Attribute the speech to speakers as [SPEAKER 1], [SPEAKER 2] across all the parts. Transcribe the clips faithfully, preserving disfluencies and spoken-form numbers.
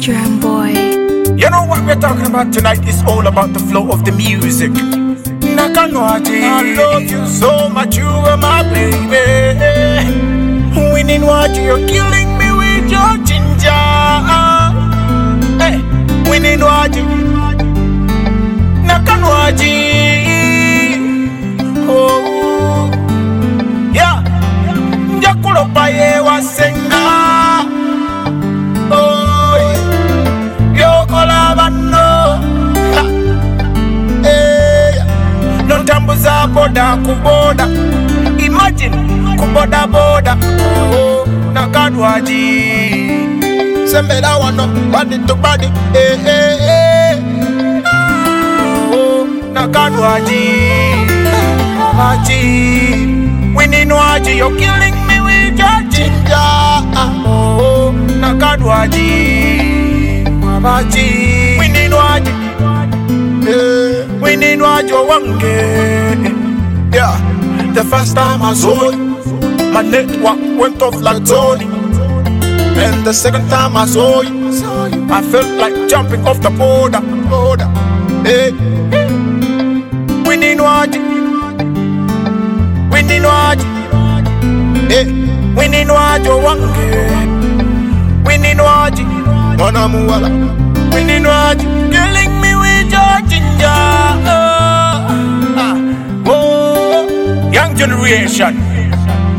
[SPEAKER 1] Drum Boy.
[SPEAKER 2] You know what we're talking about tonight is all about the flow of the music. Nakanwaji, I love you so much, you are my baby. Winning Waji, you're killing me with your ginger. Hey, Winning Waji, Nakanwaji. Oh, yeah, Jakulopa ye wasenga. Boda kuboda, imagine kuboda boda. Oh, Nakanwaji, sembera wano body to body. Eh eh eh. Oh, Nakanwaji, Waji, Winning Waji, you're killing me with your ginger. Oh, Nakanwaji, Waji, Winning Waji, eh, Winning Waji wange. Yeah, the first time I saw you, my network went off like Tony. And the second time I saw you, I felt like jumping off the border. border. Hey, Winning Waji, Winning Waji, hey, Winning Waji wange, Winning Waji, Mwana muwala, Winning Waji, killing me with your ginger. Young generation.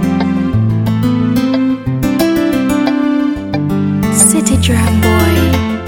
[SPEAKER 1] City Drum Boy.